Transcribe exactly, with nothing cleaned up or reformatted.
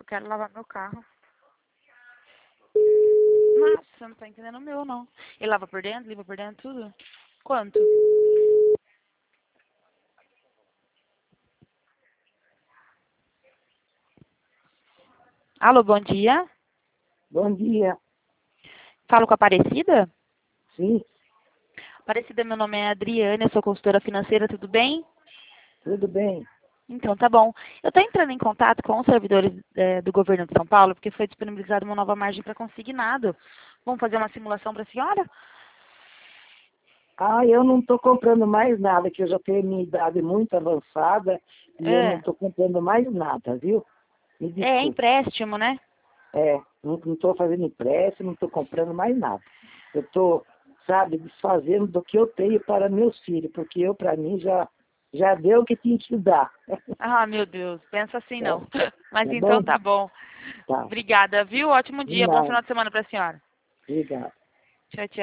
quero lavar meu carro. Nossa, você não tá entendendo o meu, não. Ele lava por dentro, limpa por dentro, tudo? Quanto? Alô, bom dia. Bom dia. Falo com a Aparecida? Sim, Aparecida, meu nome é Adriane, eu sou consultora financeira, tudo bem? tudo bem. Então, tá bom. Eu estou entrando em contato com os servidores eh, do governo de São Paulo, porque foi disponibilizada uma nova margem para consignado. Vamos fazer uma simulação para a senhora? Ah, eu não estou comprando mais nada, que eu já tenho minha idade muito avançada e eu não É, estou comprando mais nada, viu? Me é desculpe. empréstimo, né? É, não estou fazendo empréstimo, não estou comprando mais nada. Eu estou, sabe, desfazendo do que eu tenho para meus filhos, porque eu, para mim, já, já deu o que tinha que dar. Ah, meu Deus, pensa assim É, não. Mas tá então bom? tá bom. Tá. Obrigada, viu? Ótimo dia, bom Não, final de semana para a senhora. obrigado. Tchau, tchau.